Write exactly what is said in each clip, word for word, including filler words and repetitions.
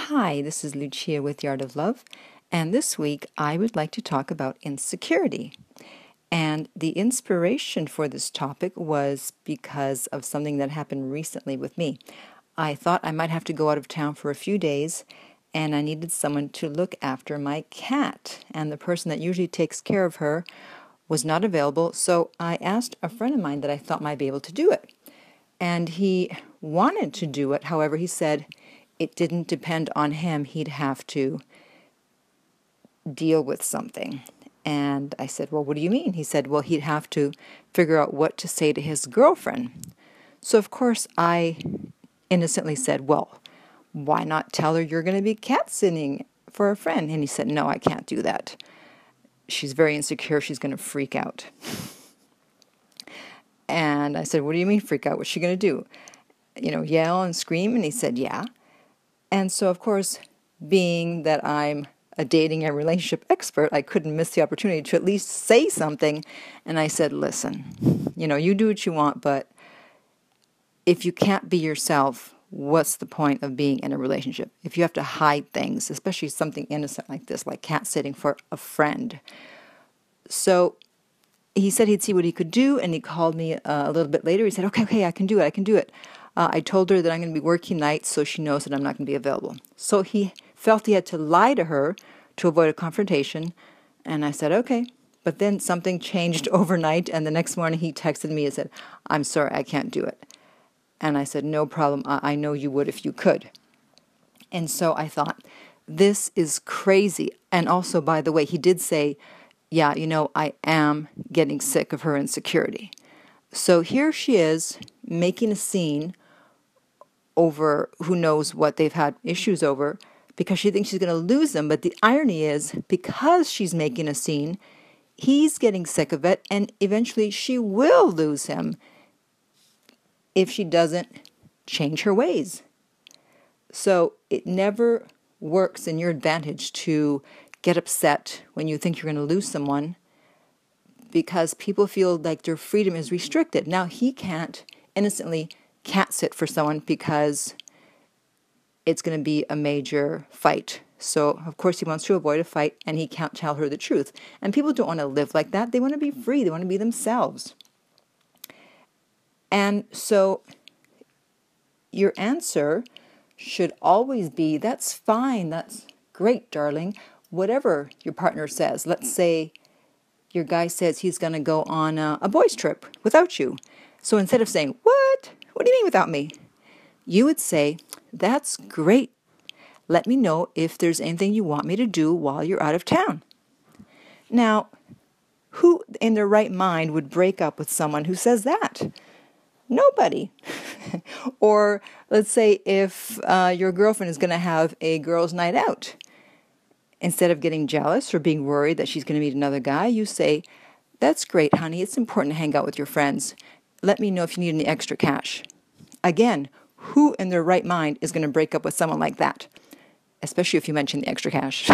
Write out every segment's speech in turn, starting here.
Hi, this is Lucia with Yard of Love, and this week I would like to talk about insecurity. And the inspiration for this topic was because of something that happened recently with me. I thought I might have to go out of town for a few days, and I needed someone to look after my cat. And the person that usually takes care of her was not available, so I asked a friend of mine that I thought might be able to do it. And he wanted to do it, however, he said it didn't depend on him. He'd have to deal with something. And I said, well, what do you mean? He said, well, he'd have to figure out what to say to his girlfriend. So, of course, I innocently said, well, why not tell her you're going to be cat sitting for a friend? And he said, no, I can't do that. She's very insecure. She's going to freak out. And I said, what do you mean freak out? What's she going to do? You know, yell and scream? And he said, yeah. And so, of course, being that I'm a dating and relationship expert, I couldn't miss the opportunity to at least say something. And I said, listen, you know, you do what you want, but if you can't be yourself, what's the point of being in a relationship? If you have to hide things, especially something innocent like this, like cat sitting for a friend. So he said he'd see what he could do, and he called me uh, a little bit later. He said, okay, okay, I can do it, I can do it. Uh, I told her that I'm going to be working nights, so she knows that I'm not going to be available. So he felt he had to lie to her to avoid a confrontation, and I said, okay. But then something changed overnight, and the next morning he texted me and said, I'm sorry, I can't do it. And I said, no problem, I, I know you would if you could. And so I thought, this is crazy. And also, by the way, he did say, yeah, you know, I am getting sick of her insecurity. So here she is making a scene over who knows what they've had issues over because she thinks she's going to lose them. But the irony is, because she's making a scene, he's getting sick of it, and eventually she will lose him if she doesn't change her ways. So it never works in your advantage to get upset when you think you're going to lose someone because people feel like their freedom is restricted. Now, he can't innocently cat sit for someone because it's going to be a major fight. So, of course, he wants to avoid a fight, and he can't tell her the truth. And people don't want to live like that. They want to be free. They want to be themselves. And so your answer should always be, that's fine, that's great, darling. Whatever your partner says, let's say your guy says he's going to go on a, a boys' trip without you. So instead of saying, what? What do you mean without me? You would say, that's great. Let me know if there's anything you want me to do while you're out of town. Now, who in their right mind would break up with someone who says that? Nobody. Or let's say if uh, your girlfriend is going to have a girls' night out. Instead of getting jealous or being worried that she's going to meet another guy, you say, that's great, honey. It's important to hang out with your friends. Let me know if you need any extra cash. Again, who in their right mind is going to break up with someone like that? Especially if you mention the extra cash.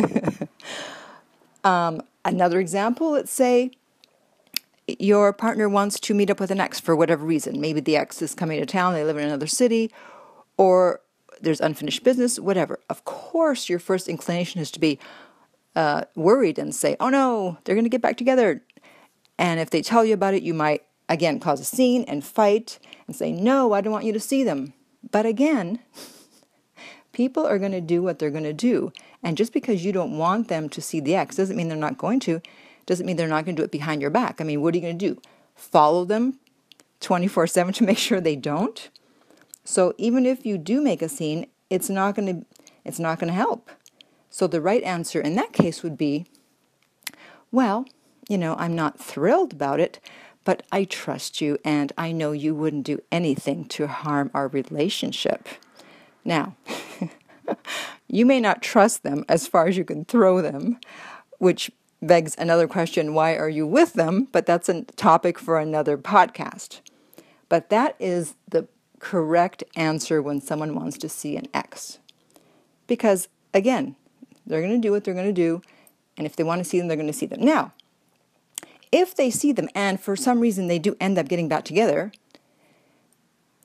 um, another example, let's say your partner wants to meet up with an ex for whatever reason. Maybe the ex is coming to town, they live in another city, or there's unfinished business, whatever. Of course, your first inclination is to be uh, worried and say, oh no, they're going to get back together. And if they tell you about it, you might, again, cause a scene and fight and say, no, I don't want you to see them. But again, people are going to do what they're going to do. And just because you don't want them to see the ex doesn't mean they're not going to. Doesn't mean they're not going to do it behind your back. I mean, what are you going to do? Follow them twenty-four seven to make sure they don't? So even if you do make a scene, it's not going to it's not going to help. So the right answer in that case would be, well, you know, I'm not thrilled about it, but I trust you and I know you wouldn't do anything to harm our relationship. Now, you may not trust them as far as you can throw them, which begs another question, why are you with them? But that's a topic for another podcast. But that is the correct answer when someone wants to see an ex. Because, again, they're going to do what they're going to do, and if they want to see them, they're going to see them. Now, if they see them and for some reason they do end up getting back together,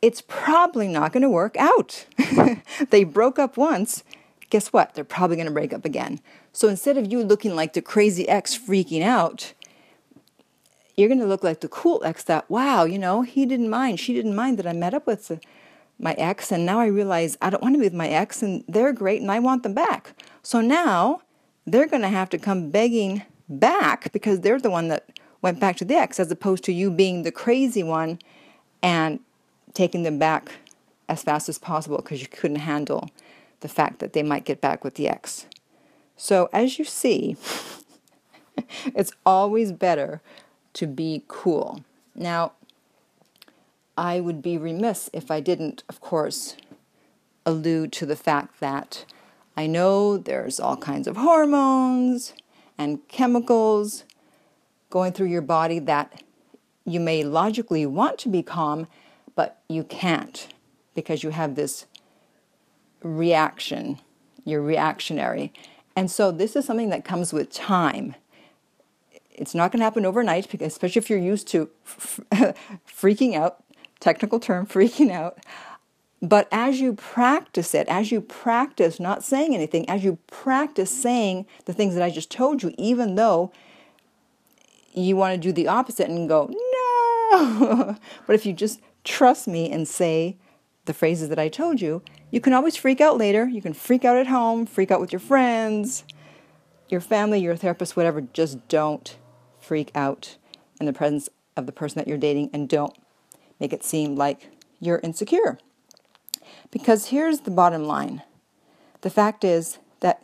it's probably not going to work out. They broke up once. Guess what? They're probably going to break up again. So instead of you looking like the crazy ex freaking out, you're going to look like the cool ex that, wow, you know, he didn't mind. She didn't mind that I met up with my ex, and now I realize I don't want to be with my ex, and they're great, and I want them back. So now they're going to have to come begging back because they're the one that went back to the ex, as opposed to you being the crazy one and taking them back as fast as possible because you couldn't handle the fact that they might get back with the ex. So as you see, it's always better to be cool. Now, I would be remiss if I didn't, of course, allude to the fact that I know there's all kinds of hormones and chemicals going through your body that you may logically want to be calm, but you can't because you have this reaction. You're reactionary. And so this is something that comes with time. It's not going to happen overnight, because especially if you're used to f- freaking out, technical term, freaking out. But as you practice it, as you practice not saying anything, as you practice saying the things that I just told you, even though you want to do the opposite and go, no. But if you just trust me and say the phrases that I told you, you can always freak out later. You can freak out at home, freak out with your friends, your family, your therapist, whatever. Just don't freak out in the presence of the person that you're dating, and don't make it seem like you're insecure. Because here's the bottom line. The fact is that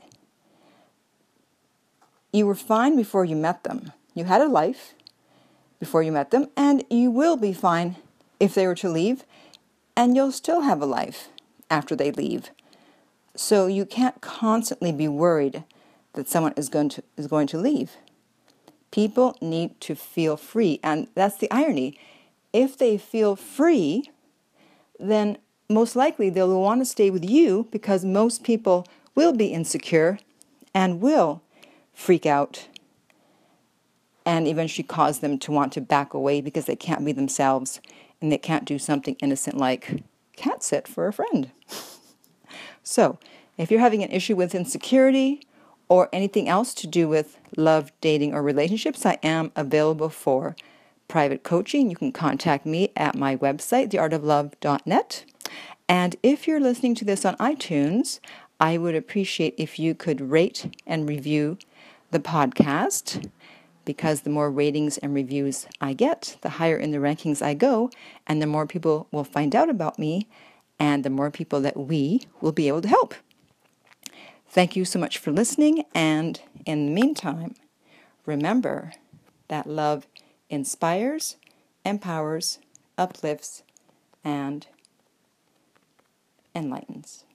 you were fine before you met them. You had a life before you met them, and you will be fine if they were to leave, and you'll still have a life after they leave. So you can't constantly be worried that someone is going to is going to leave. People need to feel free, and that's the irony. If they feel free, then most likely they'll want to stay with you, because most people will be insecure and will freak out and eventually cause them to want to back away because they can't be themselves and they can't do something innocent like cat sit for a friend. So, if you're having an issue with insecurity or anything else to do with love, dating, or relationships, I am available for private coaching. You can contact me at my website, the art of love dot net. And if you're listening to this on iTunes, I would appreciate if you could rate and review the podcast, because the more ratings and reviews I get, the higher in the rankings I go, and the more people will find out about me, and the more people that we will be able to help. Thank you so much for listening, and in the meantime, remember that love inspires, empowers, uplifts, and enlightens.